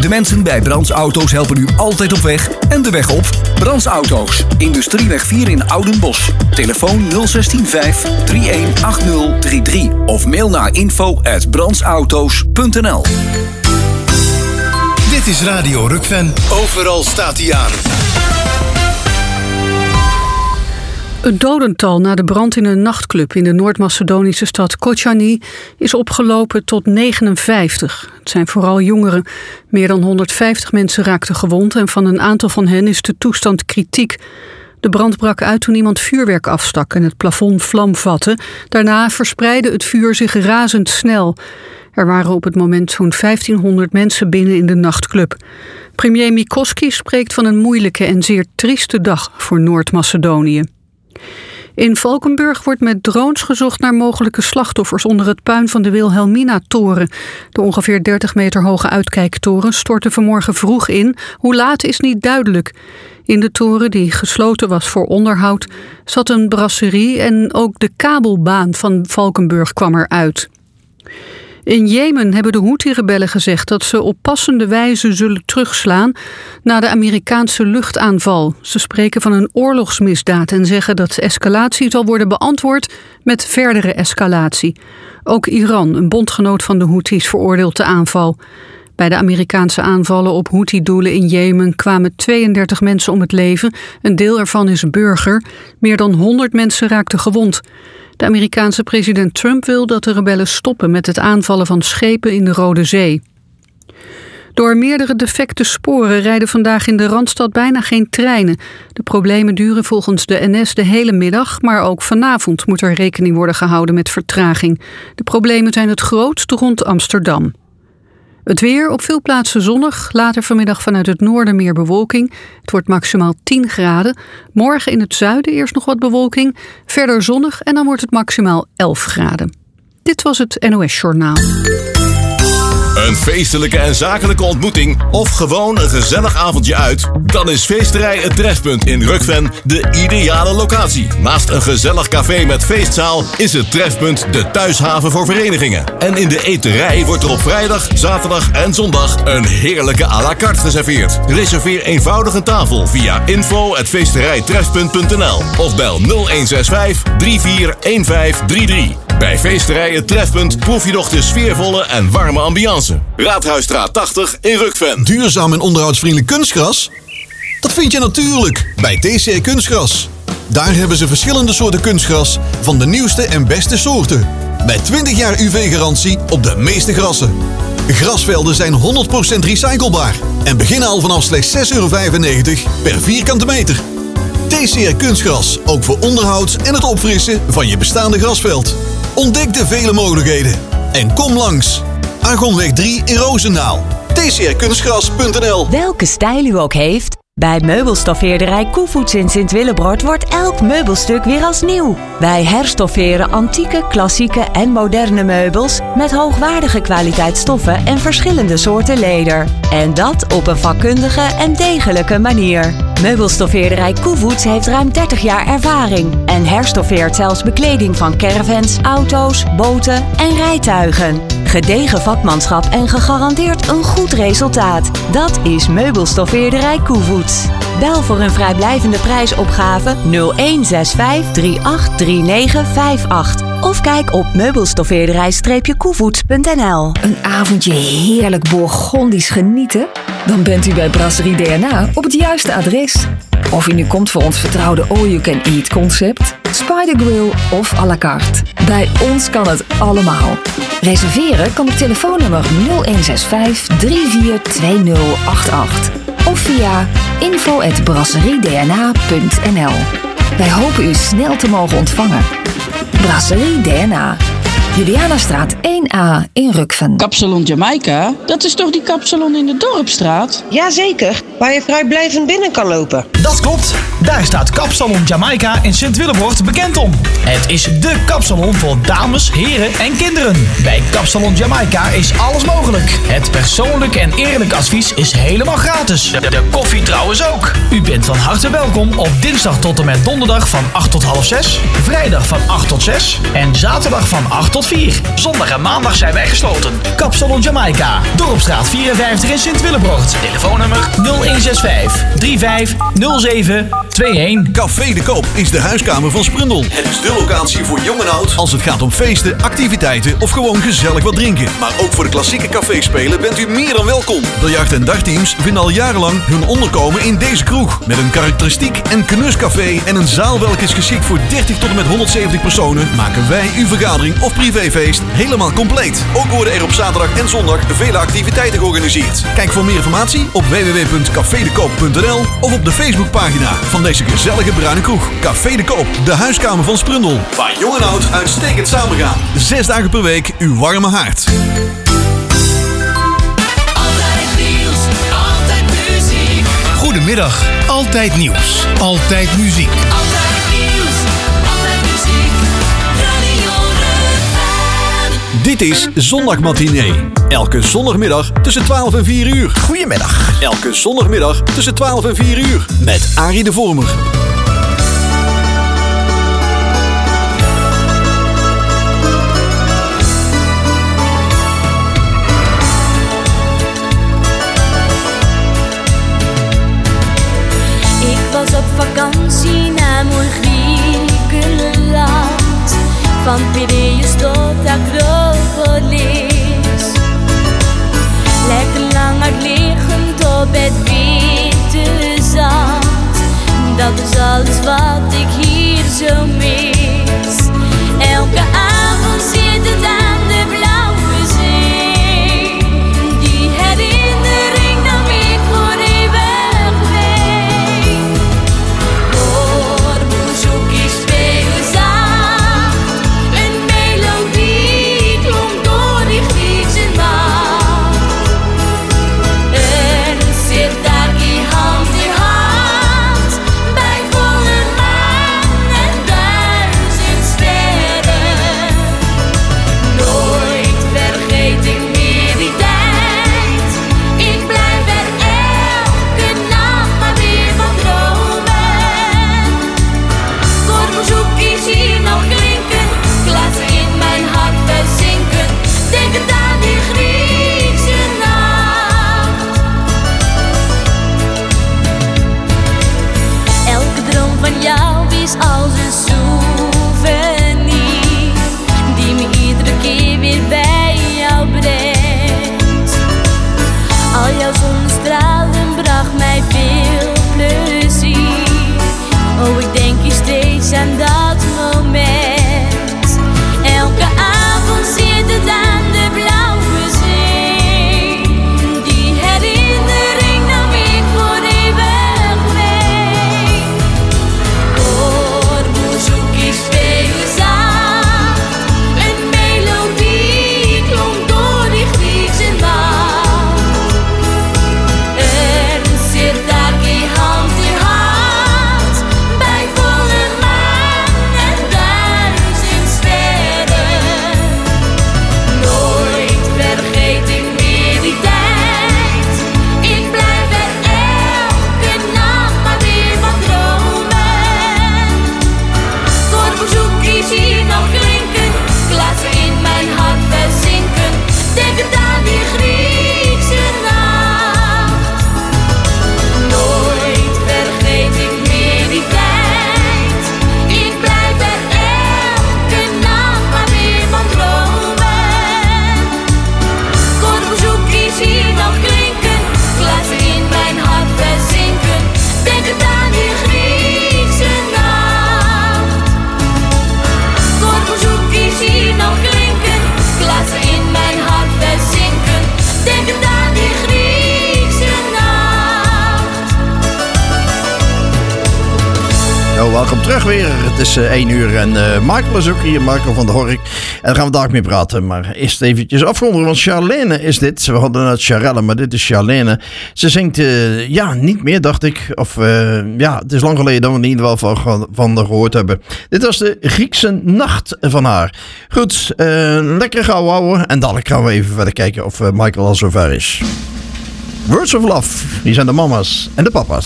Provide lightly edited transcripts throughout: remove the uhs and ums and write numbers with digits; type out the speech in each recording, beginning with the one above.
De mensen bij Brands Auto's helpen u altijd op weg en de weg op. Brands Auto's, Industrieweg 4 in Oudenbosch. Telefoon 016 318033 of mail naar info@brandsauto's.nl. Dit is Radio Rukven. Overal staat hij aan. Het dodental na de brand in een nachtclub in de Noord-Macedonische stad Kočani is opgelopen tot 59. Het zijn vooral jongeren. Meer dan 150 mensen raakten gewond en van een aantal van hen is de toestand kritiek. De brand brak uit toen iemand vuurwerk afstak en het plafond vlam vatte. Daarna verspreidde het vuur zich razendsnel. Er waren op het moment zo'n 1500 mensen binnen in de nachtclub. Premier Mikoski spreekt van een moeilijke en zeer trieste dag voor Noord-Macedonië. In Valkenburg wordt met drones gezocht naar mogelijke slachtoffers onder het puin van de Wilhelmina-toren. De ongeveer 30 meter hoge uitkijktoren stortte vanmorgen vroeg in. Hoe laat is niet duidelijk. In de toren, die gesloten was voor onderhoud, zat een brasserie en ook de kabelbaan van Valkenburg kwam eruit. In Jemen hebben de Houthi-rebellen gezegd dat ze op passende wijze zullen terugslaan na de Amerikaanse luchtaanval. Ze spreken van een oorlogsmisdaad en zeggen dat escalatie zal worden beantwoord met verdere escalatie. Ook Iran, een bondgenoot van de Houthis, veroordeelt de aanval. Bij de Amerikaanse aanvallen op Houthi-doelen in Jemen kwamen 32 mensen om het leven. Een deel ervan is burger. Meer dan 100 mensen raakten gewond. De Amerikaanse president Trump wil dat de rebellen stoppen met het aanvallen van schepen in de Rode Zee. Door meerdere defecte sporen rijden vandaag in de Randstad bijna geen treinen. De problemen duren volgens de NS de hele middag, maar ook vanavond moet er rekening worden gehouden met vertraging. De problemen zijn het grootst rond Amsterdam. Het weer, op veel plaatsen zonnig, later vanmiddag vanuit het noorden meer bewolking. Het wordt maximaal 10 graden. Morgen in het zuiden eerst nog wat bewolking, verder zonnig en dan wordt het maximaal 11 graden. Dit was het NOS Journaal. Een feestelijke en zakelijke ontmoeting of gewoon een gezellig avondje uit? Dan is Feesterij Het Trefpunt in Rukven de ideale locatie. Naast een gezellig café met feestzaal is het Trefpunt de thuishaven voor verenigingen. En in de eterij wordt er op vrijdag, zaterdag en zondag een heerlijke à la carte geserveerd. Reserveer eenvoudig een tafel via info@feesterijtrefpunt.nl of bel 0165 341533. Bij Feesterij Het Trefpunt proef je nog de sfeervolle en warme ambiance. Raadhuisstraat 80 in Rukven. Duurzaam en onderhoudsvriendelijk kunstgras? Dat vind je natuurlijk bij TCR Kunstgras. Daar hebben ze verschillende soorten kunstgras van de nieuwste en beste soorten. Met 20 jaar UV-garantie op de meeste grassen. Grasvelden zijn 100% recyclebaar en beginnen al vanaf slechts €6,95 per vierkante meter. TCR Kunstgras, ook voor onderhoud en het opfrissen van je bestaande grasveld. Ontdek de vele mogelijkheden en kom langs. Argonweg 3 in Roosendaal. tcrkunstgras.nl. Welke stijl u ook heeft, bij meubelstoffeerderij Koevoets in Sint-Willebroord wordt elk meubelstuk weer als nieuw. Wij herstofferen antieke, klassieke en moderne meubels met hoogwaardige kwaliteit stoffen en verschillende soorten leder. En dat op een vakkundige en degelijke manier. Meubelstoffeerderij Koevoets heeft ruim 30 jaar ervaring en herstoffeert zelfs bekleding van caravans, auto's, boten en rijtuigen. Gedegen vakmanschap en gegarandeerd een goed resultaat. Dat is Meubelstoffeerderij Koevoets. Bel voor een vrijblijvende prijsopgave 0165 383958 of kijk op meubelstoffeerderij-koevoets.nl. Een avondje heerlijk Bourgondisch genieten? Dan bent u bij Brasserie DNA op het juiste adres. Of u nu komt voor ons vertrouwde all-you-can-eat concept, Spider Grill of à la carte. Bij ons kan het allemaal. Reserveren kan op telefoonnummer 0165 342088 of via info@brasseriedna.nl. Wij hopen u snel te mogen ontvangen. Brasserie DNA. Julianastraat 1A in Rukven. Kapsalon Jamaica? Dat is toch die kapsalon in de Dorpstraat? Jazeker, waar je vrijblijvend binnen kan lopen. Dat klopt. Daar staat Kapsalon Jamaica in Sint-Willebroord bekend om. Het is dé kapsalon voor dames, heren en kinderen. Bij Kapsalon Jamaica is alles mogelijk. Het persoonlijk en eerlijk advies is helemaal gratis. De koffie trouwens ook. U bent van harte welkom op dinsdag tot en met donderdag van 8 tot half 6. Vrijdag van 8 tot 6. En zaterdag van 8 tot 4. Zondag en maandag zijn wij gesloten. Kapsalon Jamaica. Dorpstraat 54 in Sint-Willebroord. Telefoonnummer 0165 3507 21. Café de Koop is de huiskamer van Sprundel. Het is de locatie voor jong en oud als het gaat om feesten, activiteiten of gewoon gezellig wat drinken. Maar ook voor de klassieke caféspelen bent u meer dan welkom. Biljart- en dagteams vinden al jarenlang hun onderkomen in deze kroeg. Met een karakteristiek en knuscafé en een zaal welke is geschikt voor 30 tot en met 170 personen, maken wij uw vergadering of privéfeest helemaal compleet. Ook worden er op zaterdag en zondag vele activiteiten georganiseerd. Kijk voor meer informatie op www.cafedekoop.nl of op de Facebookpagina van deze gezellige bruine kroeg. Café de Koop, de huiskamer van Sprundel. Waar jong en oud uitstekend samengaan. 6 dagen per week uw warme haard. Altijd nieuws, altijd muziek. Goedemiddag, altijd nieuws, altijd muziek. Altijd nieuws, altijd muziek. Radio Rukven. Dit is Zondagmatinee. Elke zondagmiddag tussen 12 en 4 uur. Goedemiddag. Elke zondagmiddag tussen 12 en 4 uur. Met Arie de Vormer. Ik was op vakantie naar mooi Griekenland. Van Piraeus tot Acropolis. Lekker lang uitliggend op het witte zand. Dat is alles wat ik hier zo mis. Elke avond zit het aan de blauwe zee. Die herinnering nam ik voor eeuwig mee. Hoor, boezoukies spelen zacht. Een melodie klonk door die Griekse nacht. En zit daar die hand in hand. Bij volle maan en duisternis. welkom terug weer. Het is 1 uur en Michael is ook hier, Michael van der Hork. En daar gaan we daar mee praten. Maar eerst eventjes afronden, want Charlene is dit. We hadden het Charelle, maar dit is Charlene. Ze zingt, niet meer, dacht ik. Of het is lang geleden dat we in ieder geval van haar gehoord hebben. Dit was de Griekse Nacht van haar. Goed, lekker gauw houden. En dadelijk gaan we even verder kijken of Michael al zover is. Words of Love, die zijn de mama's en de papa's.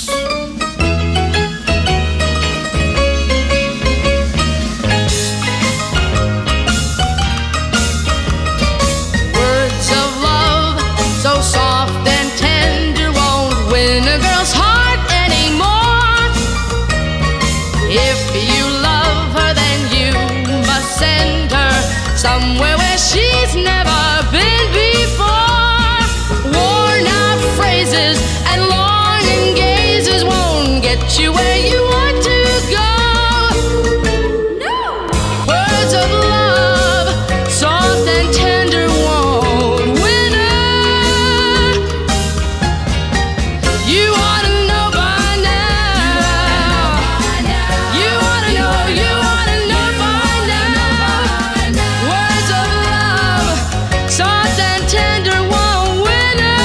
Somewhere where she's never been before. Worn out phrases and longing gazes won't get you where you want to go. No. Words of love, soft and tender, won't win her. You ought to know by now. You ought to know, you ought to know by now. Words of love, soft and tender, won't win her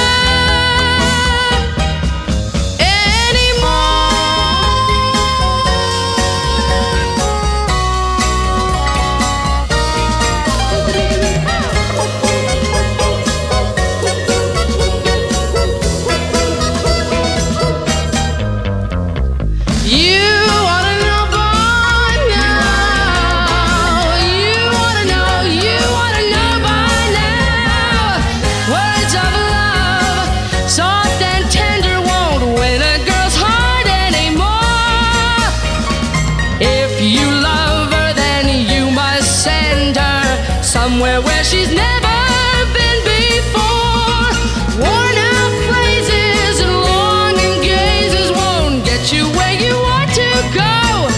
You ought to know by now. You ought to know, you ought to know by now. Words of love, soft and tender, won't win a girl's heart anymore. If you love her, then you must send her somewhere where she's never been before. Worn out phrases and longing gazes won't get you where you want to go.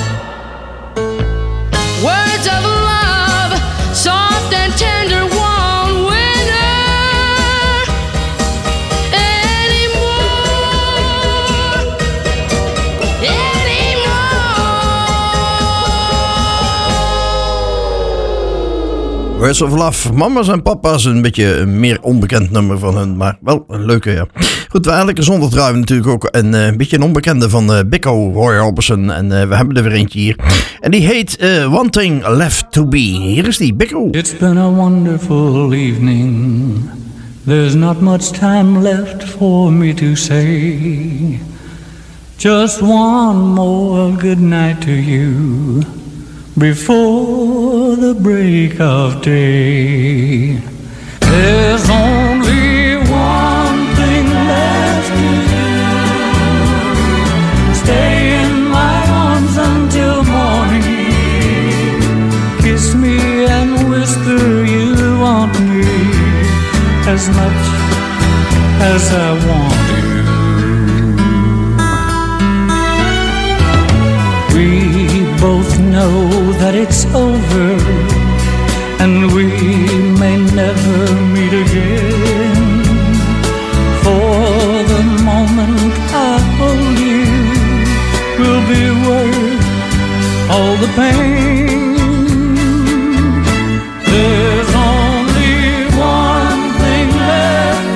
Words of love, soft and tender, won't win her Words of Love, mama's en papa's. Een beetje een meer onbekend nummer van hun, maar wel een leuke, ja. Goed, we elke zondag draaien we natuurlijk ook een beetje een onbekende van Bicko, Roy Orbison. En we hebben er weer eentje hier. En die heet One Thing Left To Be. Hier is die, Bicko. It's been a wonderful evening. There's not much time left for me to say. Just one more good night to you before the break of day. There's only one thing left to do. Stay in my arms until morning. Kiss me and whisper you want me as much as I want you. We both know that it's over and we may never meet again. For the moment I hold you will be worth all the pain. There's only one thing left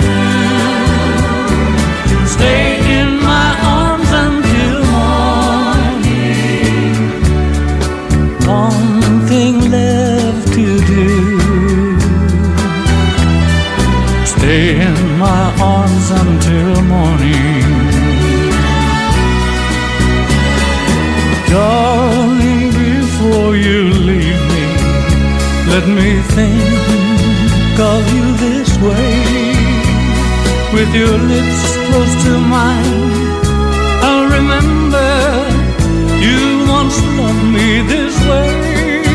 to do. Stay in my arms until morning. One thing left to do. Stay in my arms until morning. Darling, before you leave me, let me think of you this way. With your lips close to mine, I'll remember you once loved me this way.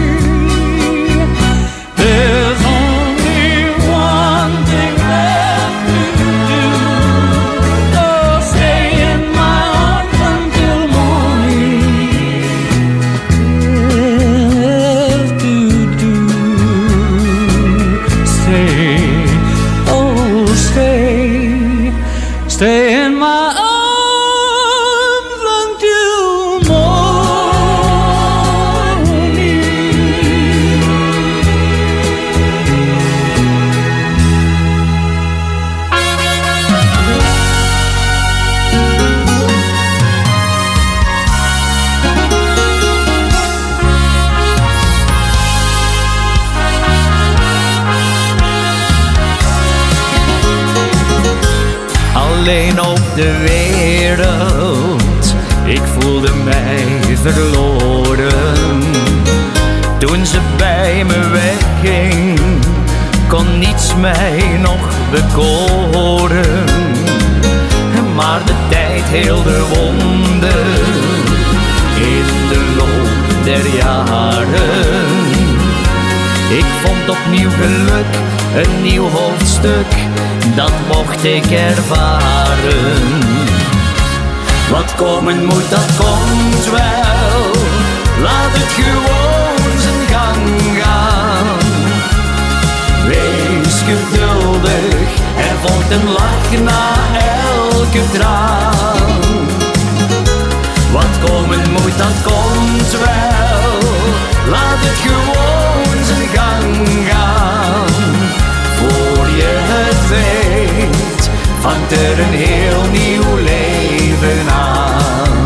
There's only one thing left to do. Oh, stay in my arms until morning. Left to do. Stay, oh, stay, stay in my arms until morning. alleen op de wereld. Ik voelde mij verloren. Toen ze bij me wegging, kon niets mij nog bekoren. Maar de tijd heelde wonder in de loop der jaren. Ik vond opnieuw geluk, een nieuw hoofdstuk, dat mocht ik ervaren. Wat komen moet, dat komt wel. Laat het gewoon zijn gang gaan. Wees geduldig, er volgt een lach na elke traan. Wat komen moet, dat komt wel. Laat het gewoon zijn gang gaan. Voor je het weet, vangt er een heel nieuw leven aan.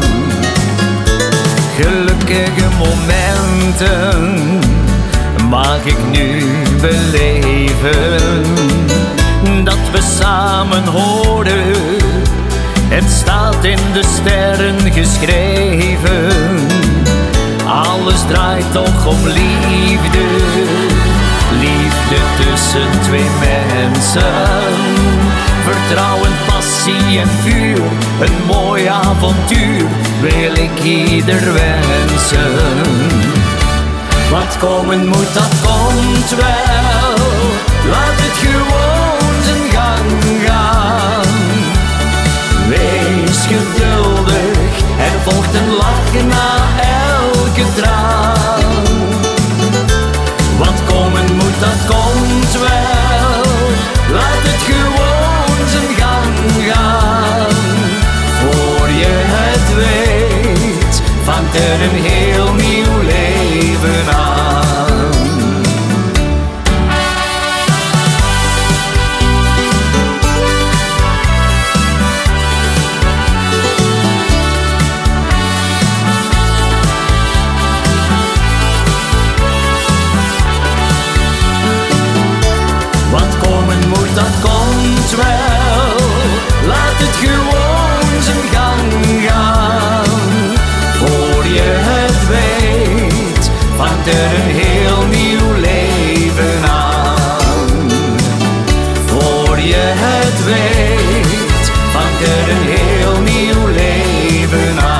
Gelukkige momenten mag ik nu beleven. Dat we samen horen, het staat in de sterren geschreven. Alles draait toch om liefde, liefde tussen twee mensen. Vertrouwen, passie en vuur, een mooi avontuur wil ik ieder wensen. Wat komen moet, dat komt wel. Laat het gewoon zijn gang gaan. Wees geduldig, er volgt een lach na elke traan. Wat komen moet, dat komt wel. Laat het gewoon zijn gang gaan. Voor je het weet, vangt er een heel nieuw leven aan. Dat komt wel, laat het gewoon zijn gang gaan. Voor je het weet, vangt er een heel nieuw leven aan. Voor je het weet, vangt er een heel nieuw leven aan.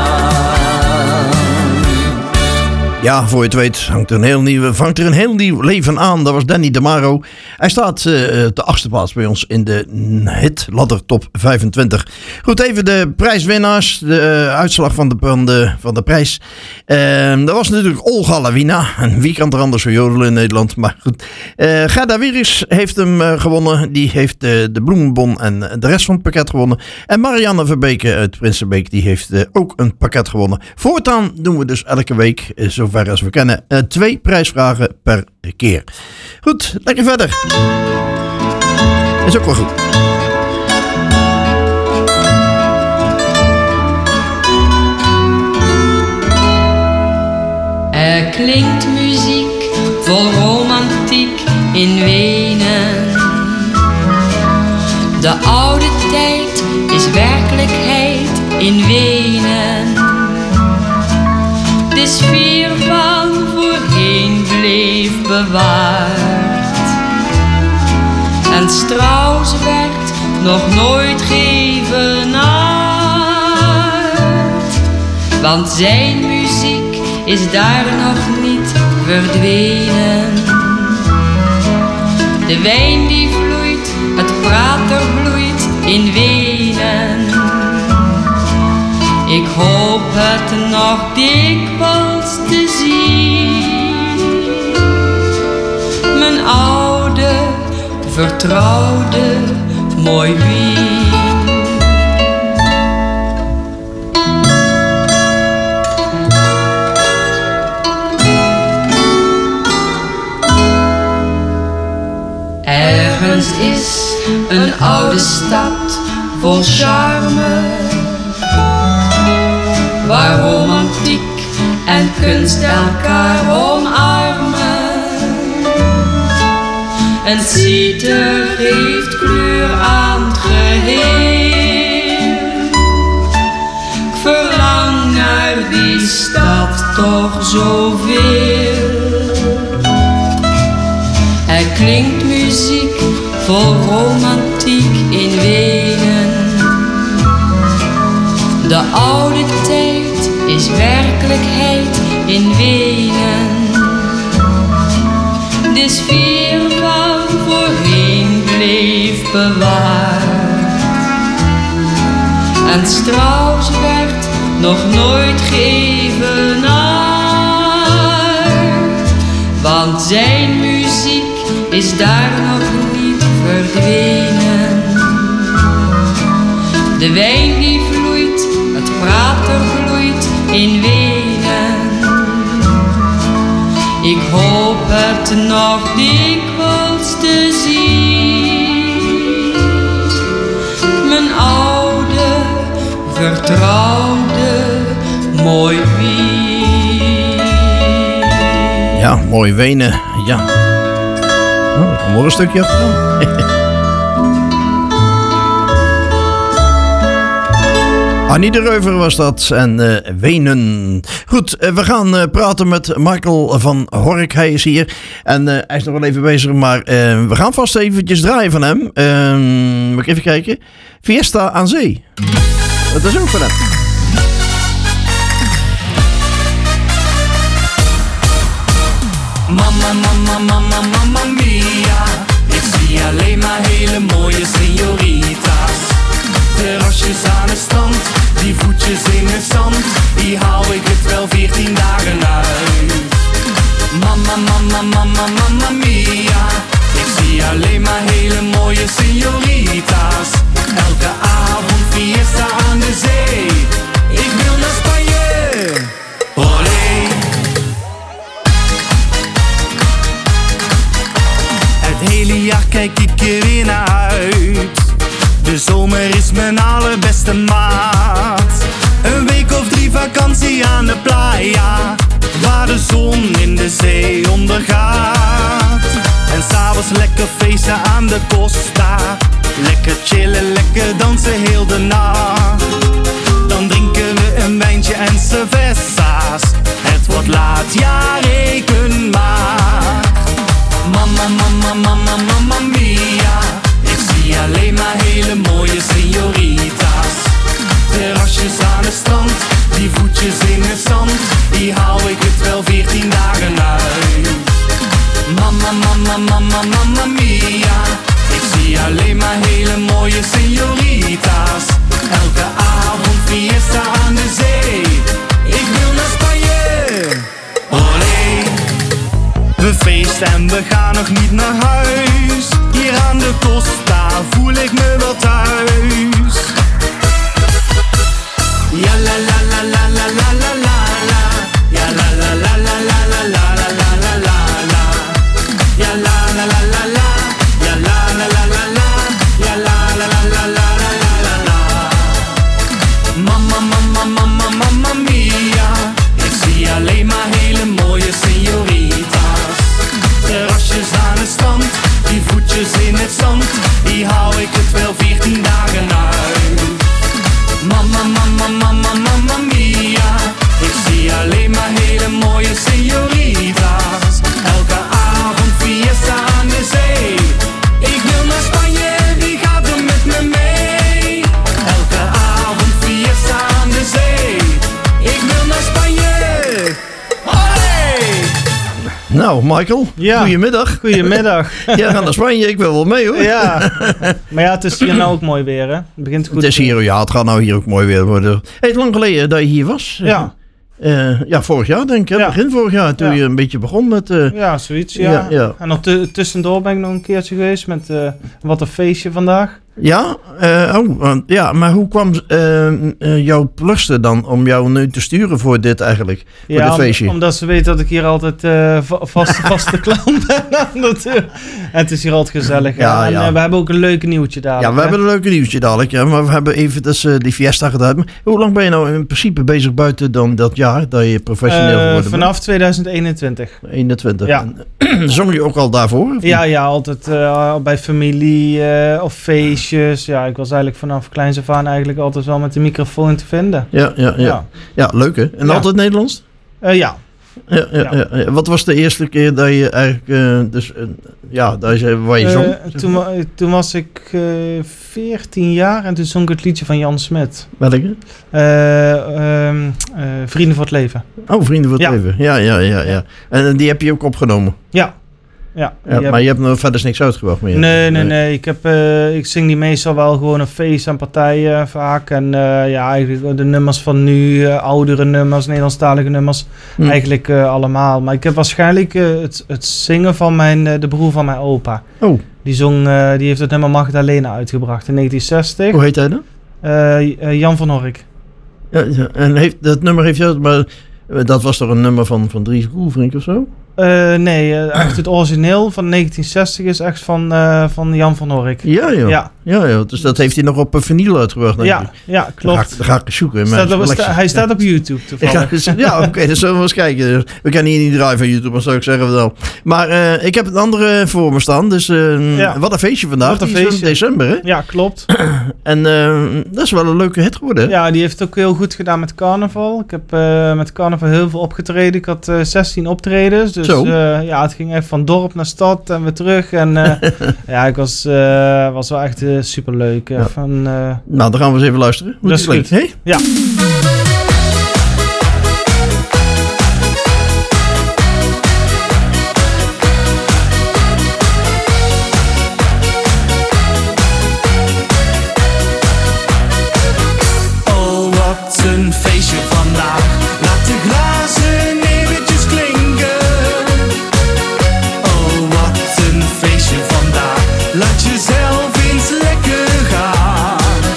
Ja, voor je het weet vangt er een heel nieuw leven aan. Dat was Danny DeMaro. Hij staat de 8e plaats bij ons in de hitladder top 25. Goed, even de prijswinnaars. De uitslag van de prijs. Dat was natuurlijk Olga Lawina. En wie kan er anders voor jodelen in Nederland? Maar goed. Gerda Wieris heeft hem gewonnen. Die heeft de bloemenbon en de rest van het pakket gewonnen. En Marianne Verbeke uit Prinsenbeek, die heeft ook een pakket gewonnen. Voortaan doen we dus elke week, zover als we kennen, 2 prijsvragen per keer. Goed, lekker verder. Is ook wel goed. Er klinkt muziek vol romantiek in Wenen. De oude tijd is werkelijkheid in Wenen. De sfeer van voorheen bleef bewaard. En Strauss werd nog nooit geëvenaard. Want zijn muziek is daar nog niet verdwenen. De wijn die vloeit, het prater bloeit in Wenen. Ik hoop het nog dikwijls te zien. Mijn oude, vertrouwde, mooi Wien. Ergens is een oude stad vol charme, waar romantiek en kunst elkaar omarmen. Een citer geeft kleur aan het geheel. De oude tijd is werkelijkheid in Wenen. De sfeer van voorheen bleef bewaard. En Strauss werd nog nooit geëvenaard. Want zijn muziek is daar nog niet verdwenen. De wijn die vloeit, het prater vloeit in Wenen. Ik hoop het nog dikwijls te zien. Mijn oude, vertrouwde, mooi Wien. Ja, mooi Wenen. Ja. Oh, een mooi stukje afgedaan. Annie de Reuver was dat en Wenen. Goed, we gaan praten met Michael van Hork. Hij is hier en hij is nog wel even bezig, maar we gaan vast eventjes draaien van hem. Moet ik even kijken. Fiesta aan Zee. Dat is ook van hem. Mama, mama, mama, mamma mia. Ik zie alleen maar hele mooie señoritas. Terrasjes aan het strand, die voetjes in het zand, die hou ik het wel 14 dagen uit. Mama, mama, mama, mamma mia. Ik zie alleen maar hele mooie señoritas. Elke avond fiesta aan de zee. Ik wil naar Spanje. Olé. Het hele jaar kijk ik er weer naar uit. De zomer is mijn allerbeste maat. Een week of 3 vakantie aan de playa, waar de zon in de zee ondergaat. En s'avonds lekker feesten aan de Costa. Lekker chillen, lekker dansen heel de nacht. Dan drinken we een wijntje en cervezas. Het wordt laat, ja reken maar. Mama, mama, mama, mamma mia. Ik zie alleen maar hele mooie señoritas. Terrasjes aan het strand, die voetjes in het zand, die hou ik het wel 14 dagen uit. Mama, mama, mama, mamma mia. Ik zie alleen maar hele mooie señoritas. Elke avond fiesta aan de zee. Ik wil naar Spanje. Olé. We feesten en we gaan nog niet naar huis. Hier aan de Costa voel ik me wel thuis. Ja la la la la la la la la la. Ja la la la la la la la la la la la la. Ja la la la la la. Ja la la la la la. Ja la la la la la la la la. Mama mama mama mamma mia. Ik zie alleen maar hele mooie señoritas. Terrasjes aan het strand, die voetjes in het zand, die hou ik het wel 14 dagen uit. Mama, mama, mama, mamma mia. Ik zie alleen maar hele mooie señoritas. Elke avond fiesta aan de zee. Ik wil naar Spanje, wie gaat er met me mee? Elke avond fiesta aan de zee. Ik wil naar Spanje. Olé! Nou, Michael, goedemiddag. Goedemiddag. Ja, gaan naar Spanje, ik wil wel mee hoor. Ja, maar ja, het is hier nou ook mooi weer hè. Het begint goed. Het is hier, ja, het gaat nou hier ook mooi weer worden. Het is lang geleden dat je hier was. Ja. Ja, vorig jaar denk ik, begin vorig jaar, toen je een beetje begon met... ja, zoiets, ja. En nog tussendoor ben ik nog een keertje geweest met wat een feestje vandaag. Ja? Ja, maar hoe kwam jouw pluste dan om jou nu te sturen voor dit eigenlijk? Voor dit feestje? Omdat ze weet dat ik hier altijd vaste klant ben aan de deur. En het is hier altijd gezellig. Ja, en we hebben ook een leuke nieuwtje dadelijk. Ja, we hebben een leuke nieuwtje dadelijk. Ja, maar we hebben even die fiesta gedaan. Hoe lang ben je nou in principe bezig buiten dan dat jaar dat je professioneel geworden bent? Vanaf 2021. 21. Ja. Zong je ook al daarvoor? Ja, altijd bij familie of feestjes. Ja, ik was eigenlijk vanaf kleins af aan eigenlijk altijd wel met de microfoon te vinden. Ja, leuk hè? En altijd Nederlands? Ja. Ja. Wat was de eerste keer dat je eigenlijk... waar je zong? Toen was ik 14 jaar en toen zong ik het liedje van Jan Smit. Welke? Vrienden voor het leven. Oh, Vrienden voor het leven. Ja. En die heb je ook opgenomen? Ja. Maar je hebt nog verder niks uitgebracht meer? Nee. Ik zing die meestal wel gewoon op feest en partijen vaak. En eigenlijk de nummers van nu, oudere nummers, Nederlandstalige nummers. Eigenlijk allemaal. Maar ik heb waarschijnlijk het zingen van de broer van mijn opa. Oh. Die heeft het nummer Magdalena uitgebracht in 1960. Hoe heet hij dan? Jan van Hork. Ja, en dat nummer heeft je... Maar dat was toch een nummer van Dries Roelvink of zo? Echt het origineel van 1960 is echt van Jan van Hork. Ja, dus dat heeft hij nog op vinyl uitgebracht, denk ik. Ja, klopt. Dan ga ik eens zoeken. Hij staat op YouTube toevallig. Oké, dan zullen we eens kijken. We kennen hier niet draaien van YouTube, maar zou ik zeggen wel. Maar ik heb het andere voor me staan. Dus wat een feestje vandaag. Wat een feestje. In december, hè? Ja, klopt. En dat is wel een leuke hit geworden. Ja, die heeft het ook heel goed gedaan met carnaval. Ik heb met carnaval heel veel opgetreden. Ik had 16 optredens. Dus het ging echt van dorp naar stad en weer terug. En ik was wel echt superleuk. Nou, dan gaan we eens even luisteren. Dat is goed. Hey? Ja. Oh, wat een feestje vandaag. Laat de glazen eventjes klinken. Oh, wat een feestje vandaag. Laat jezelf eens lekker gaan.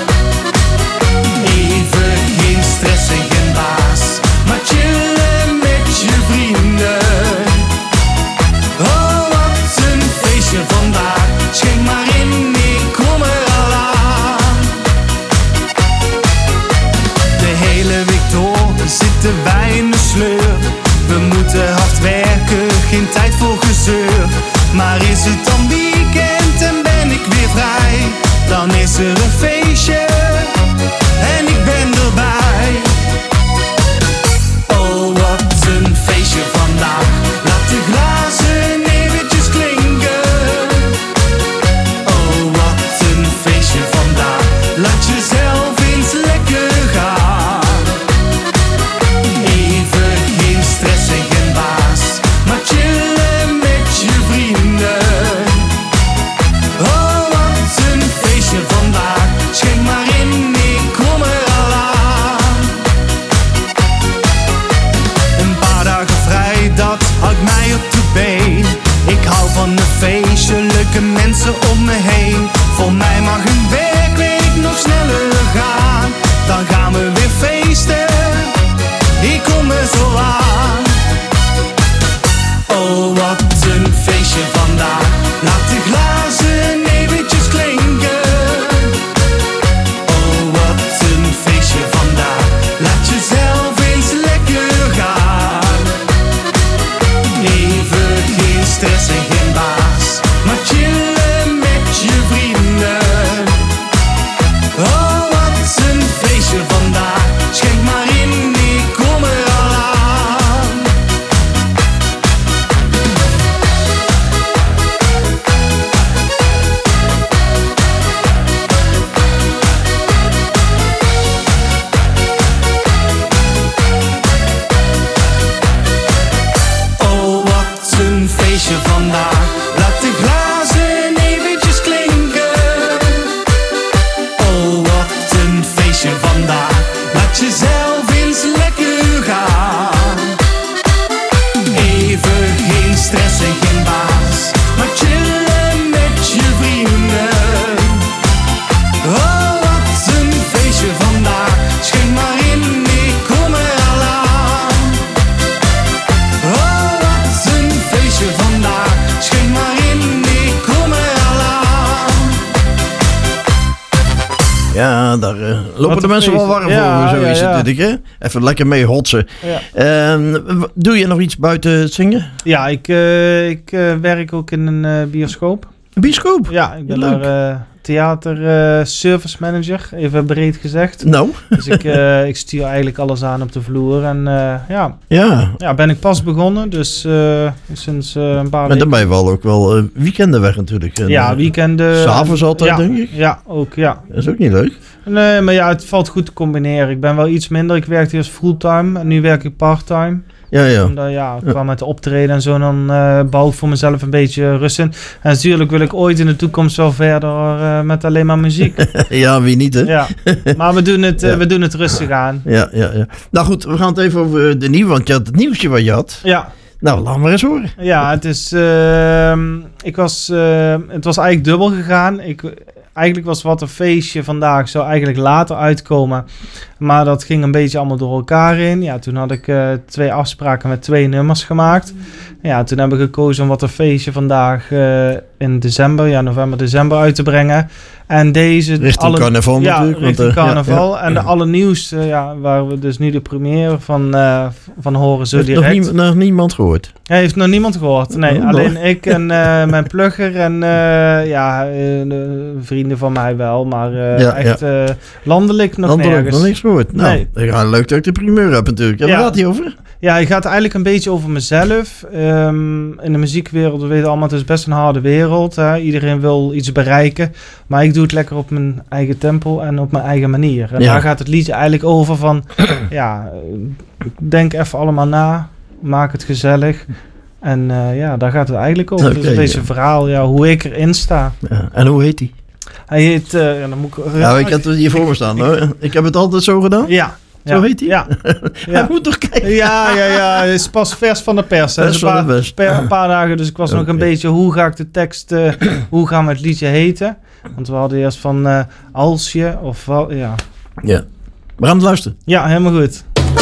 Even geen stress en geen baas, maar chillen met je vrienden. Oh, wat een feestje vandaag. Schenk maar in, ik kom er al aan. De hele week door zitten wij in de sleur. We moeten hard werken, geen tijd voor gezeur. Maar is het dan weekend en ben ik weer vrij, dan is er een feestje en ik ben erbij. Oh, wat een feestje vandaag. Laat de glazen eventjes klinken. Oh, wat een feestje vandaag. Laat jezelf eens lekker gaan. Even geen stress en geen baas, maar chillen met je vrienden. Oh, wat een feestje vandaag. Schenk maar in, ik kom er al aan. Een paar dagen vrij, dat houdt mij op de been. Ik hou van de feestelijke mensen om me heen. Voor mij mag een werkweek nog sneller gaan. Dan gaan we weer feesten, ik kom er zo aan. Oh, wat een feestje vandaag. Laat de glazen eventjes klinken. Oh, wat een feestje vandaag. Laat jezelf eens lekker gaan. Even geen stress en geen baas, maar chillen met je vrienden. Oh, wat een feestje vandaag. Schenk maar in, ik kom er al aan. Oh, wat een feestje vandaag. Laat de glazen eventjes klinken. Oh, wat een feestje vandaag. Laat jezelf eens lekker gaan. Even geen stress en geen baas, maar chillen met je vrienden. Oh, wat een feestje vandaag. Schenk maar in, ik kom er al aan. Oh, wat een feestje vandaag. Schenk maar in, ik kom er al aan. Ja, daar lopen de mensen wel warm voor. Zo is het natuurlijk, hè? Even lekker mee hotsen. Ja. Doe je nog iets buiten het zingen? Ja, ik werk ook in een bioscoop. Een bioscoop? Ja, ik ben Leuk. daar theater service manager, even breed gezegd. Nou. Dus ik stuur eigenlijk alles aan op de vloer. En Ja, ben ik pas begonnen, dus sinds een paar maar weken. dan ben je wel ook wel weekenden weg natuurlijk. En, Ja, weekenden. 's avonds altijd, ja, denk ik. Ja, ook, ja. Dat is ook niet leuk. Nee, maar ja, het valt goed te combineren. Ik ben wel iets minder. Ik werkte eerst fulltime en nu werk ik parttime. Ja. Omdat, ik kwam met de optreden en zo, dan bouw ik voor mezelf een beetje rust in. En natuurlijk wil ik ooit in de toekomst wel verder met alleen maar muziek. Ja, wie niet, hè? Ja, maar we doen het rustig aan. Ja. Nou goed, we gaan het even over de nieuwe, want je had het nieuwsje wat je had. Ja. Nou, laat maar eens horen. Ja, het is... het was eigenlijk dubbel gegaan. Eigenlijk was Wat een Feestje vandaag, zou eigenlijk later uitkomen. Maar dat ging een beetje allemaal door elkaar in. Ja, toen had ik 2 afspraken met 2 nummers gemaakt. Ja, toen heb ik gekozen om Wat een Feestje vandaag in november, december uit te brengen. En deze... Richting carnaval natuurlijk. Richting carnaval. Ja. En de allernieuwste, waar we dus nu de première van horen zo heeft direct. nog niemand gehoord? Hij heeft nog niemand gehoord. Nee, alleen ik en mijn plugger en de vrienden van mij wel. Maar landelijk nog nergens. Nog niks gehoord. Nou, nee. Leuk dat ik de primeur heb natuurlijk. En waar gaat die over? Ja, hij gaat eigenlijk een beetje over mezelf. In de muziekwereld, we weten allemaal, het is best een harde wereld. Hè? Iedereen wil iets bereiken. Maar ik doe het lekker op mijn eigen tempo en op mijn eigen manier. En daar gaat het liedje eigenlijk over van... denk even allemaal na. Maak het gezellig. En daar gaat het eigenlijk over. Okay, het is een beetje een verhaal, hoe ik erin sta. Ja. En hoe heet hij? Hij heet... dan moet ik had het hier voor me staan hoor. Ik heb het altijd zo gedaan? Ja. Zo heet hij? Ja. Hij moet toch kijken? Ja. Hij is pas vers van de pers. Een paar dagen, dus ik was nog een beetje... Hoe ga ik de tekst... hoe gaan we het liedje heten? Want we hadden eerst van... als je of wel... Ja. We gaan het luisteren. Ja, helemaal goed.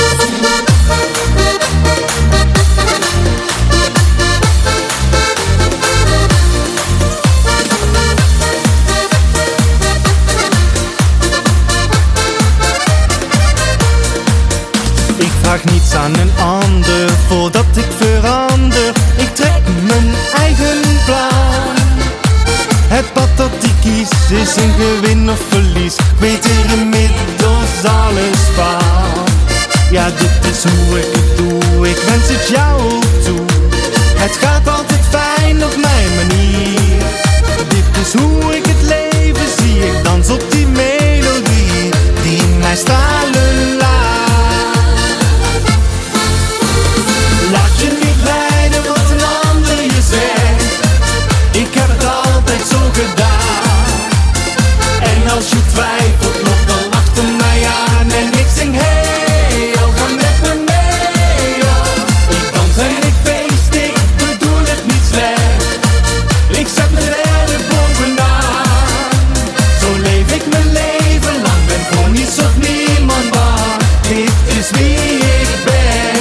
Vraag niets aan een ander voordat ik verander. Ik trek mijn eigen plan. Het pad dat ik kies is een gewin of verlies. Ik weet er inmiddels alles van. Ja, dit is hoe ik het doe. Ik wens het jou toe. Het gaat altijd fijn op mijn manier. Dit is hoe ik het leven zie. Ik dans op die melodie die mij stralen laat. Laat je niet leiden wat een ander je zegt. Ik heb het altijd zo gedaan. En als je twijfelt, loop dan achter mij aan. En ik zing hey, ga met me mee. Ik dans en ik feest, ik bedoel het niet slecht. Ik zet me er bovenaan. Zo leef ik mijn leven lang, ben voor niets of niemand bang. Dit is wie ik ben.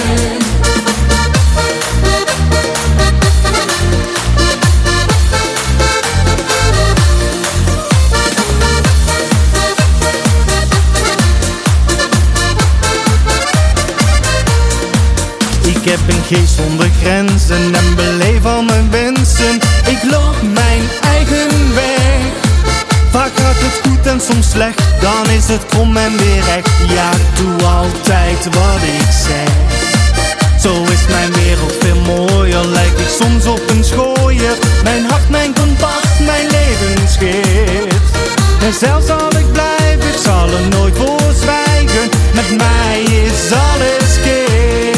Ik heb een geest zonder grenzen en beleef al mijn wensen. Ik loop mijn eigen weg. Vaak gaat het goed en soms slecht, dan is het krom en weer recht. Ja, ik doe altijd wat ik zeg. Zo is mijn wereld veel mooier, lijk ik soms op een schooier. Mijn hart, mijn kompas, mijn levensgids. En zelfs al ik blijf, ik zal er nooit voor zwijgen. Met mij is alles kid.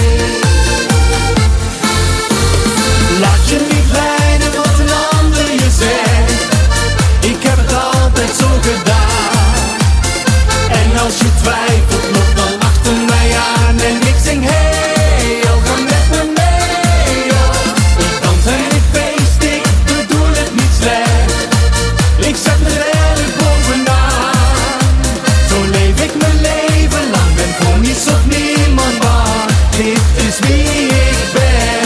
Laat je niet leiden wat een ander je zegt. Ik heb het altijd zo gedaan. En als je twijfelt, loop dan achter mij aan. En ik zing hey, ga met me mee. Ik dans en ik feest, ik bedoel het niet slecht. Ik zet me er bovenaan. Zo leef ik mijn leven lang, ben voor niets of niemand bang. Dit is wie ik ben.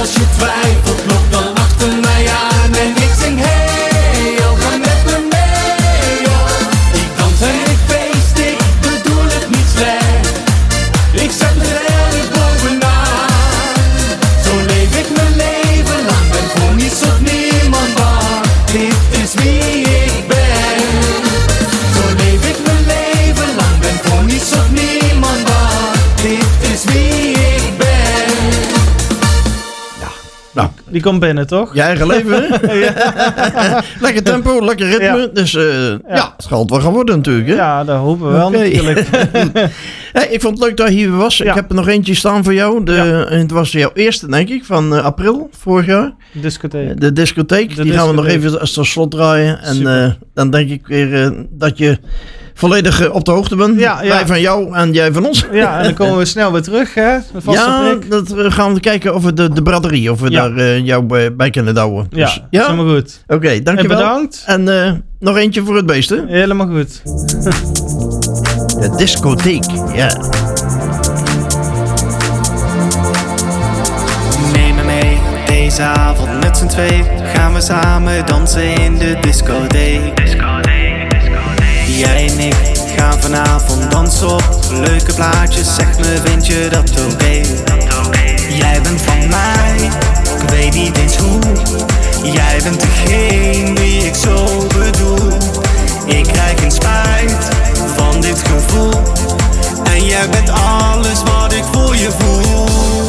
als je twijfelt, loop dan achter mij aan en ik zing hey, oh, ga met me mee, oh. Ik dans en ik feest, ik bedoel het niet slecht. Ik zet me er bovenaan. Zo leef ik mijn leven lang, ben voor niets of niemand bang. Dit is wie ik ben. Zo leef ik mijn leven lang, ben voor niets of niemand bang. Dit is wie ik ben. Nou, die komt binnen, toch? Je eigen leven, hè? Ja. Lekker tempo, lekker ritme. Ja. Dus ja, het zal het wel gaan worden natuurlijk, hè? Ja, dat hopen we wel natuurlijk. Hey, ik vond het leuk dat je hier was. Ja. Ik heb er nog eentje staan voor jou. Het was jouw eerste, denk ik, van april vorig jaar. Discotheek. De discotheek. Die gaan we nog even als tot slot draaien. En dan denk ik weer dat je volledig op de hoogte bent. Ja, wij van jou en jij van ons. Ja, en dan komen we snel weer terug, hè? Dat gaan we kijken of we de braderie, of we daar jou bij kunnen douwen. Dus, ja, helemaal goed. Oké, dankjewel. En bedankt. En nog eentje voor het beest, hè? Helemaal goed. De discotheek, ja. Neem me mee, deze avond met z'n twee gaan we samen dansen in de discotheek. Jij en ik gaan vanavond dansen op leuke plaatjes. Zeg me, vind je dat oké? Jij bent van mij, ik weet niet eens hoe. Jij bent degene die ik zo bedoel. Ik krijg geen spijt van dit gevoel. En jij bent alles wat ik voor je voel.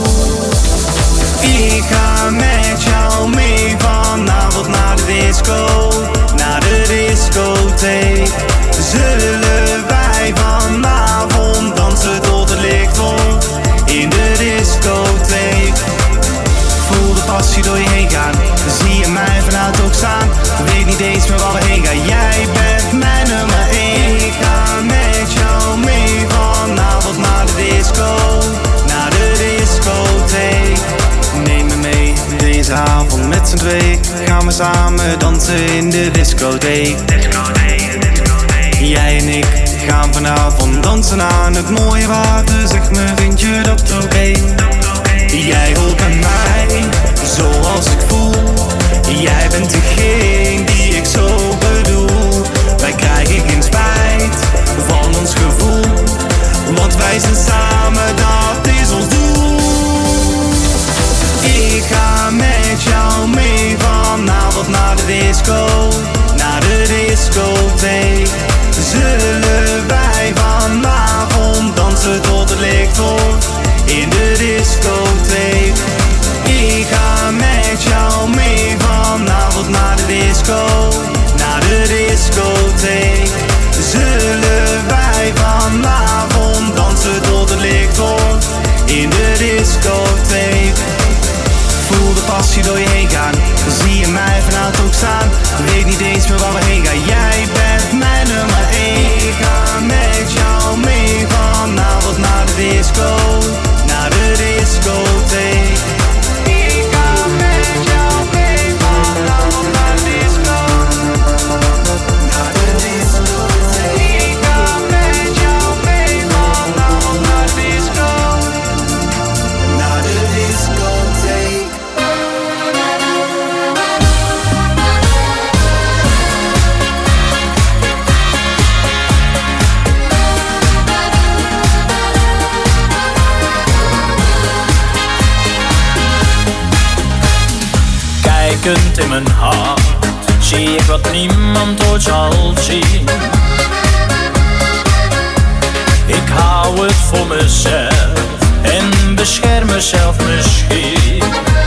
Ik ga met jou mee vanavond naar de disco. Naar de discotheek. Zullen wij vanavond dansen tot het licht wordt in de discotheek. Voel de passie door je heen gaan. Zie je mij vanuit ook staan. Weet niet eens meer waar we heen gaan. Jij bent mijn nummer 1. Ik ga met jou mee vanavond naar de disco. Naar de discotheek. Neem me mee deze avond met z'n twee. Gaan we samen dansen in de discotheek. Jij en ik gaan vanavond dansen aan het mooie water. Zeg me, vind je dat oké? Jij hoort bij mij, zoals ik voel. Jij bent degene die ik zo bedoel. Wij krijgen geen spijt van ons gevoel. Want wij zijn samen, dat is ons doel. Ik ga met jou mee vanavond naar de disco. Naar de discotheek. Zullen wij vanavond dansen tot het licht wordt in de discotheek. Ik ga met jou mee vanavond naar de disco. Naar de discotheek. Zullen wij vanavond dansen tot het licht wordt in de discotheek. Voel de passie door je heen gaan. Zie je mij vanuit ook staan. Weet niet eens meer waar we heen gaan. Jij bent mijn nummer 1. Ik ga met jou mee vanavond naar de disco. Naar de discotheek. Ik ga met jou mee vanavond naar de disco. Naar de discotheek. Ik ga met jou mee vanavond naar de disco. Naar de discotheek. Kijkend in mijn hart zie ik wat niemand ooit zal zien. Ik hou het voor mezelf en bescherm mezelf misschien.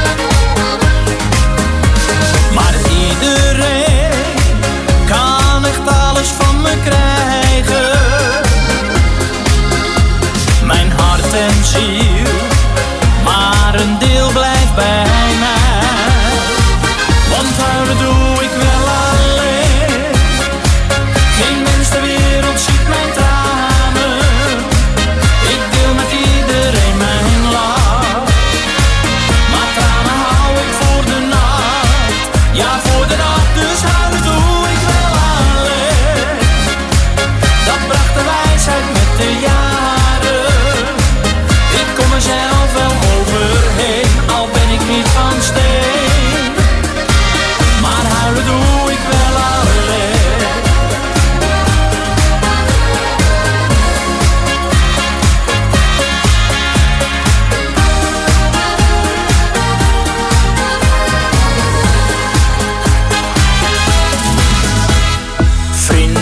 Maar iedereen kan echt alles van me krijgen. Mijn hart en ziel, maar een deel blijft bij mij. Want huilen doe ik wel alleen. Geen mens ter wereld ziet mijn tranen. Ik deel met iedereen mijn lach. Maar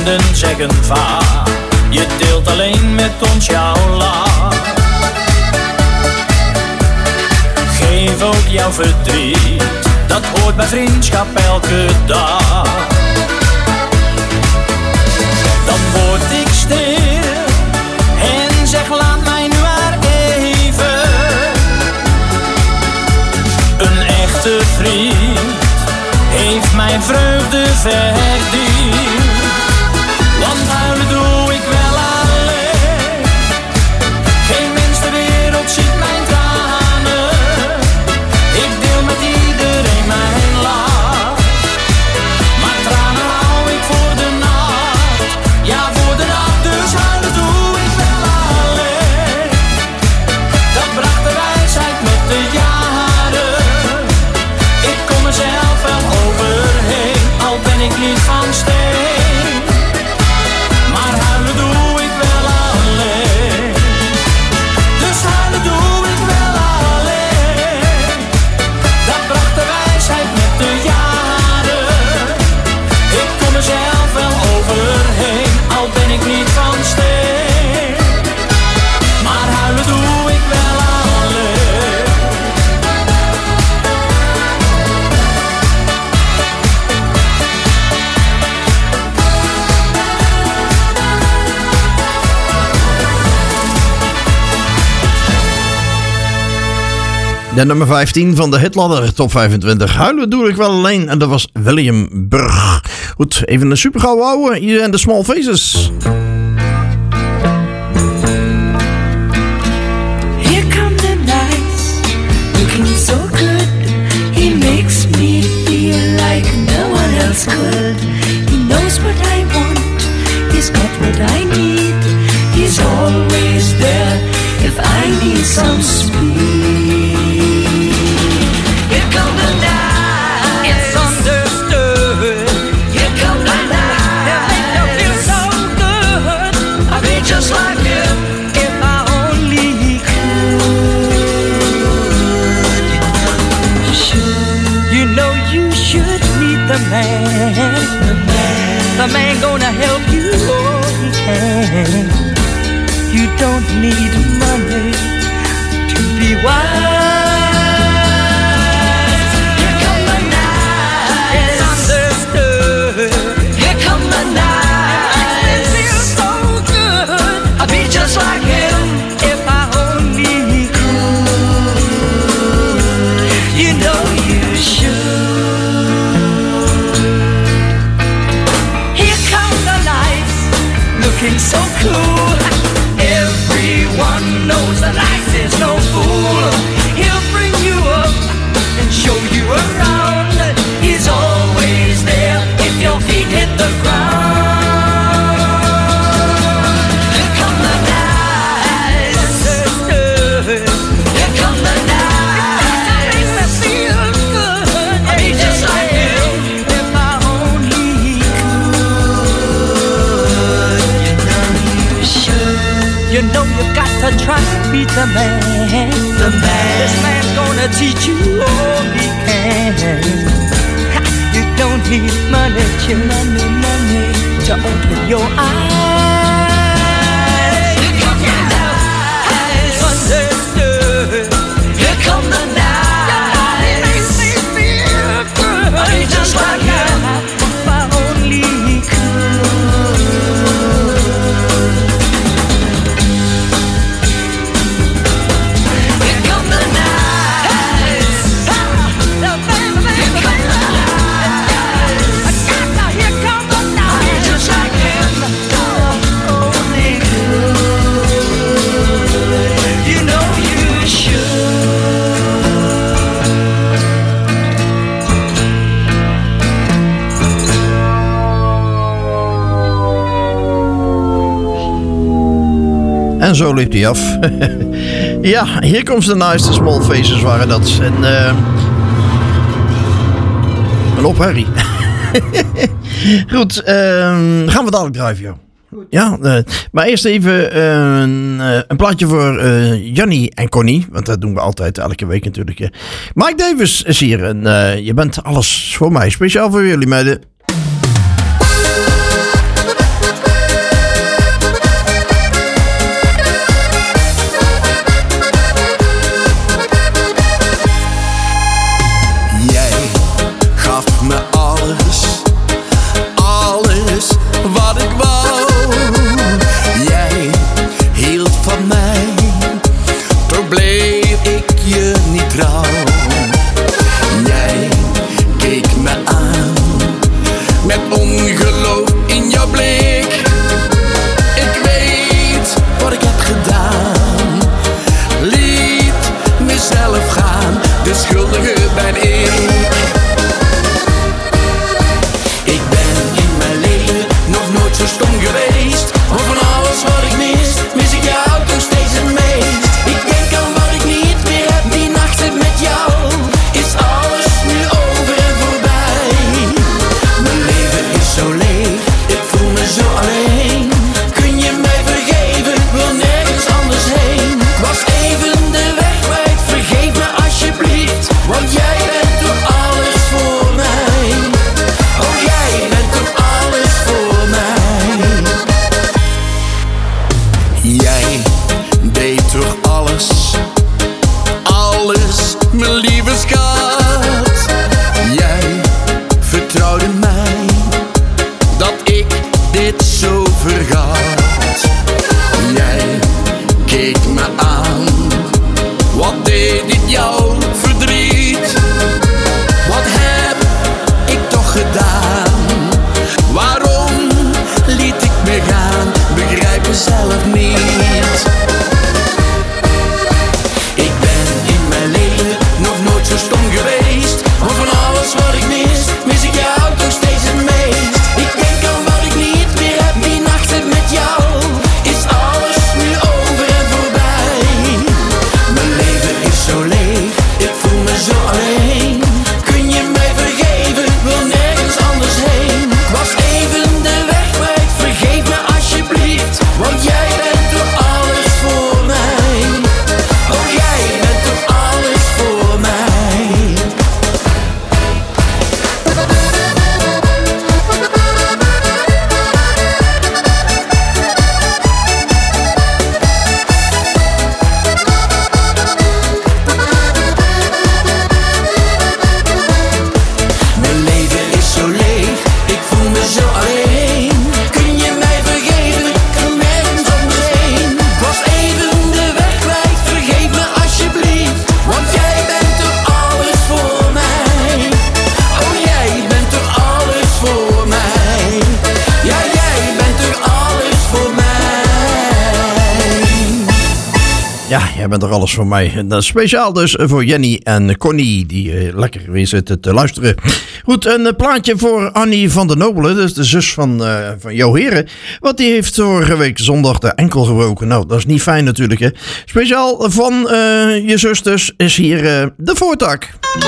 Vrienden zeggen vaak, je deelt alleen met ons jouw lach. Geef ook jouw verdriet, dat hoort bij vriendschap elke dag. Dan word ik stil en zeg laat mij nu maar even. Een echte vriend heeft mijn vreugde verdiend. Want huilen doe ik wel alleen. Geen mens ter wereld ziet mijn tranen. Ik deel met iedereen mijn lach. Maar tranen hou ik voor de nacht. Ja, voor de nacht, dus huilen doe ik wel alleen. Dat bracht de wijsheid met de jaren. Ik kom er zelf wel overheen, al ben ik niet van steen. Maar huilen doe ik wel alleen. Dus huilen doe ik wel alleen. Dat bracht de wijsheid met de jaren. Ik kom er zelf wel overheen, al ben ik niet van steen. Maar huilen doe ik wel alleen. De nummer 15 van de Hitladder Top 25. Huilen doe ik wel alleen. En dat was William Burg. Goed, even een super gauw houden. Hier zijn de Small Faces. Here come the nights, looking so good. He makes me feel like no one else could. He knows what I want, he's got what I need. He's always there if I need some speed. Here come the nights, it's understood. Here come the nights, they make you feel so good. I'd be just like him if I only could. You know you should meet the man. The man gonna help you all he can. You don't need money to be wise. Here come the nights, it's understood. Here come the nights, it feels so good. I'd be just like him if I only could. You know you should. Here come the nights, looking so cool. Everyone knows the night is no fool. He'll bring you up and show you around. He's always there if your feet hit the ground. Here come the nights, here come the nights. It makes me feel good. I'd be just like him if I only could. You know you should. You know you got to try to be the man. The man. This man's gonna teach you all he can. You don't need money, money to open your eyes. Here come the nights, understood. Here come the nights. It makes me feel good. I'd be just like him if I only could. Here come the nights. Here come the nights. Just like him, only good. You know you En zo liep hij af. Ja, hier komt de nice Small Faces waren dat. En een opherrie. Goed, gaan we dadelijk draaien, joh. Ja, maar eerst even een plaatje voor Jannie en Connie. Want dat doen we altijd, elke week natuurlijk. Mike Davis is hier en je bent alles voor mij. Speciaal voor jullie meiden. jij bent er alles voor mij. En dat is speciaal dus voor Jenny en Connie, die lekker weer zitten te luisteren. Goed, een plaatje voor Annie van der Nobelen, dus de zus van jouw heren. Want die heeft vorige week zondag de enkel gebroken. Nou, dat is niet fijn natuurlijk, hè. Speciaal van je zus dus is hier de voortak.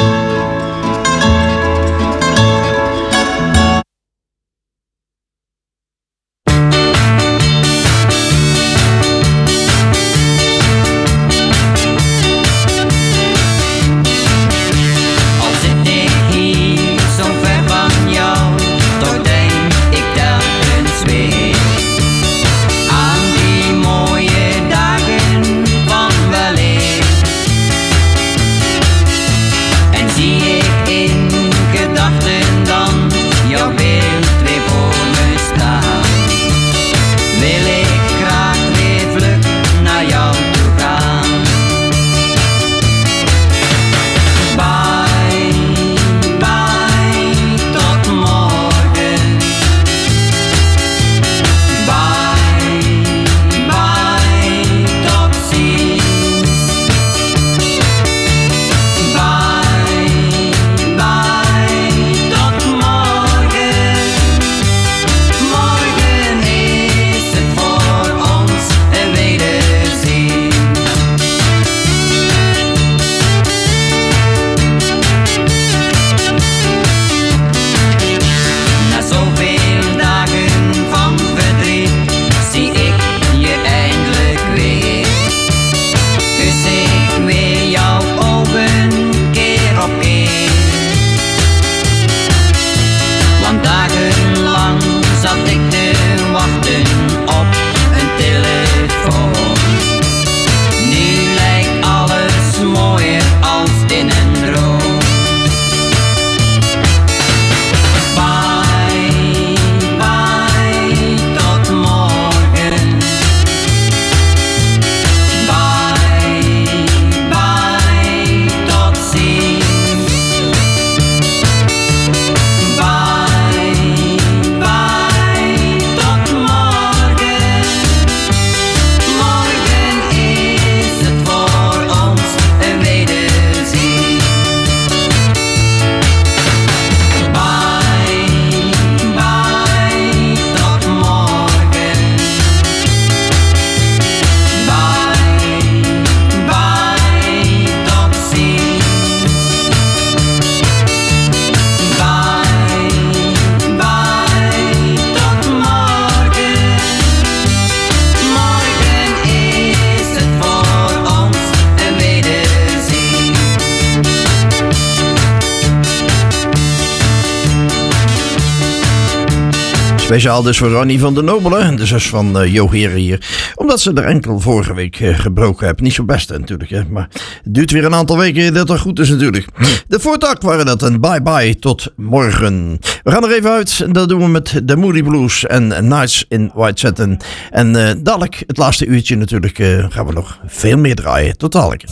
Speciaal dus voor Annie van der Nobelen, de zus van Jo Heren hier. Omdat ze er enkel vorige week gebroken heeft. Niet zo best natuurlijk, hè. Maar het duurt weer een aantal weken dat dat goed is natuurlijk. De voortak waren dat en bye bye tot morgen. We gaan er even uit en dat doen we met de Moody Blues en Nights in White Satin. En dadelijk, het laatste uurtje natuurlijk, gaan we nog veel meer draaien. Tot dadelijk.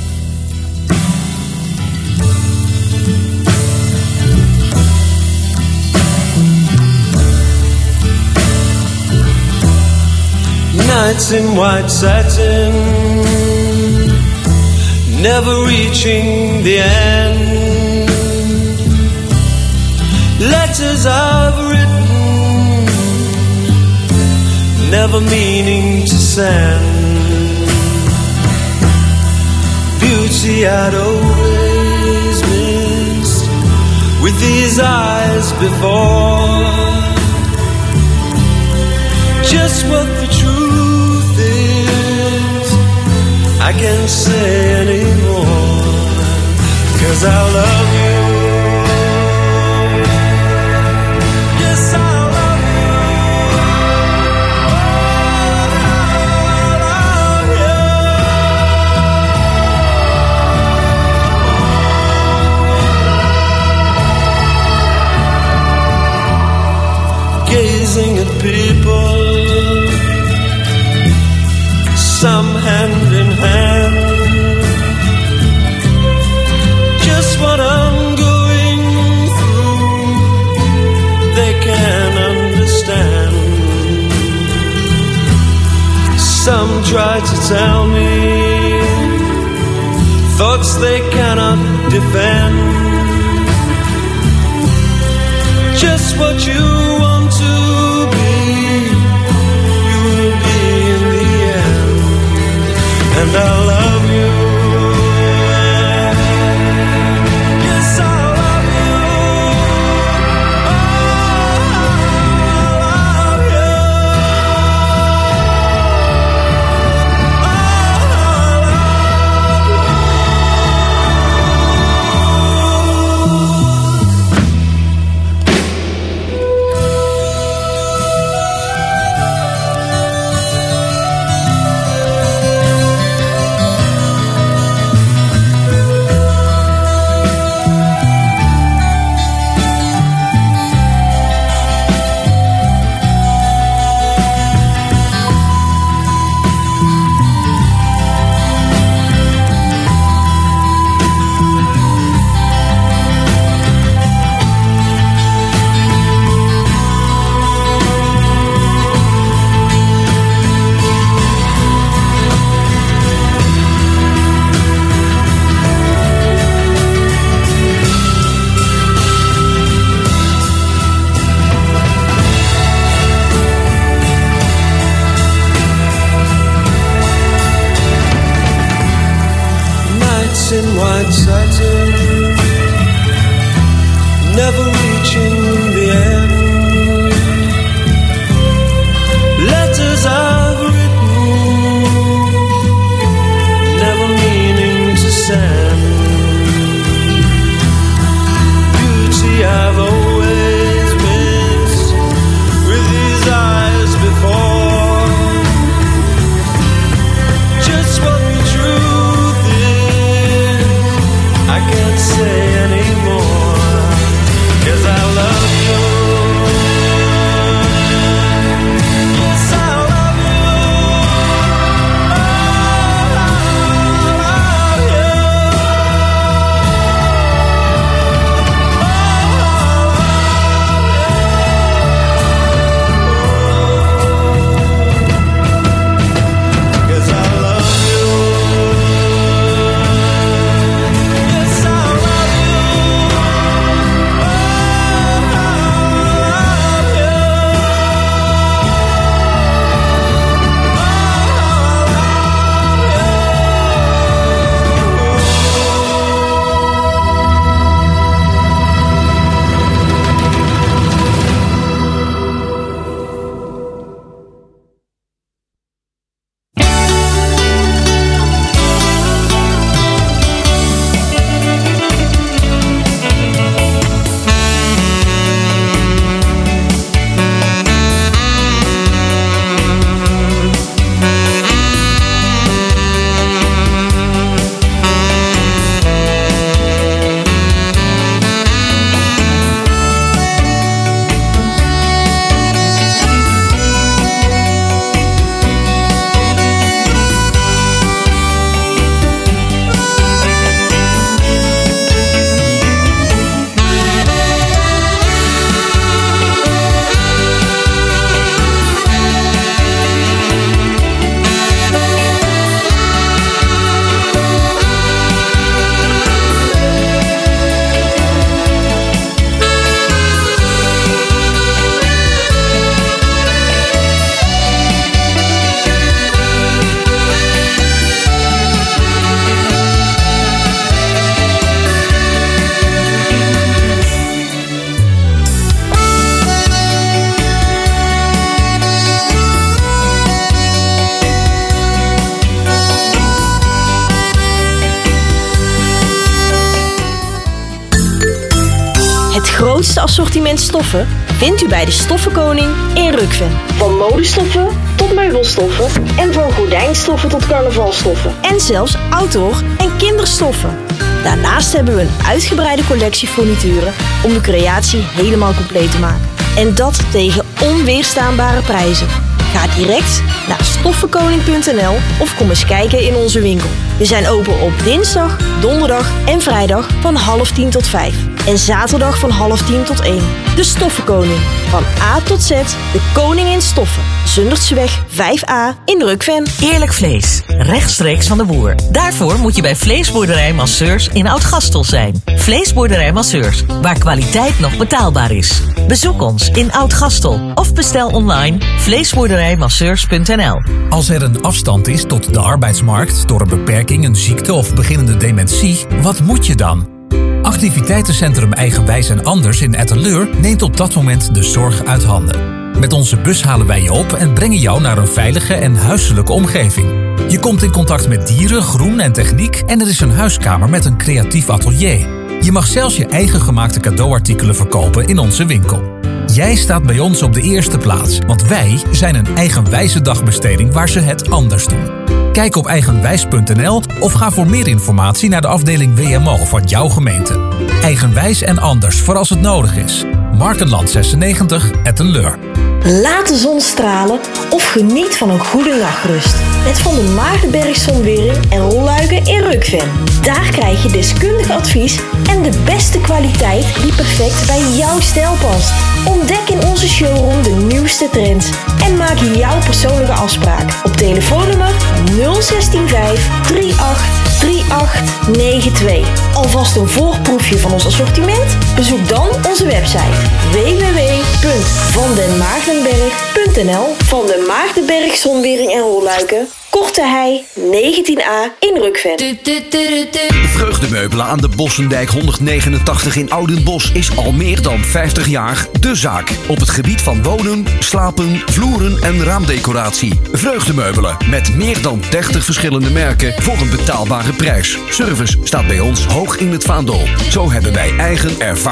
Nights in white satin, never reaching the end. Letters I've written, never meaning to send. Beauty I'd always missed with these eyes before. Just what the truth is, I can't say anymore, 'cause I love you. Yes, I love you. Gazing at people, some hand in hand, just what I'm going through, they can understand. Some try to tell me thoughts they cannot defend. Just what you want to be, you will be in the end. And I love you. Yes, I love you. In white satin, never reaching the end. Letters I've written, never meaning to send. Beauty I've always missed with these eyes before. Just what the truth is, I can't say anymore, 'cause I love you. Yes, I love you. I love you. Het grootste assortiment stoffen vindt u bij de Stoffenkoning in Rukven. Van modestoffen tot meubelstoffen en van gordijnstoffen tot carnavalstoffen. En zelfs outdoor- en kinderstoffen. Daarnaast hebben we een uitgebreide collectie furnituren om de creatie helemaal compleet te maken. En dat tegen onweerstaanbare prijzen. Ga direct naar stoffenkoning.nl of kom eens kijken in onze winkel. We zijn open op dinsdag, donderdag en vrijdag van 9:30 tot 5. En zaterdag van 9:30 tot 1. De Stoffenkoning. Van A tot Z, de koning in stoffen. Zundertseweg 5A in Rukven. Eerlijk vlees, rechtstreeks van de boer. Daarvoor moet je bij Vleesboerderij Masseurs in Oud-Gastel zijn. Vleesboerderij Masseurs, waar kwaliteit nog betaalbaar is. Bezoek ons in Oud-Gastel of bestel online vleesboerderijmasseurs.nl. Als er een afstand is tot de arbeidsmarkt door een beperking, een ziekte of beginnende dementie, wat moet je dan? Activiteitencentrum Eigenwijs en Anders in Etteleur neemt op dat moment de zorg uit handen. Met onze bus halen wij je op en brengen jou naar een veilige en huiselijke omgeving. Je komt in contact met dieren, groen en techniek en er is een huiskamer met een creatief atelier. Je mag zelfs je eigen gemaakte cadeauartikelen verkopen in onze winkel. Jij staat bij ons op de eerste plaats, want wij zijn een eigenwijze dagbesteding waar ze het anders doen. Kijk op eigenwijs.nl of ga voor meer informatie naar de afdeling WMO van jouw gemeente. Eigenwijs en anders voor als het nodig is. Markenland 96, Etteleur. Laat de zon stralen of geniet van een goede nachtrust. Met Van der Maardenberg Zonwering en Rolluiken in Rukven. Daar krijg je deskundig advies en de beste kwaliteit die perfect bij jouw stijl past. Ontdek in onze showroom de nieuwste trends en maak jouw persoonlijke afspraak op telefoonnummer 0165 383892. Alvast een voorproefje van ons assortiment? Bezoek dan onze website www.vandenmaardenberg.nl. Van den Maardenberg Zonwering en Rolluiken, Korte Hei 19A in Rukven. De Vreugdemeubelen aan de Bossendijk 189 in Oudenbosch is al meer dan 50 jaar de zaak. Op het gebied van wonen, slapen, vloeren en raamdecoratie. Vreugdemeubelen met meer dan 30 verschillende merken voor een betaalbare prijs. Service staat bij ons hoog in het vaandel. Zo hebben wij eigen ervaring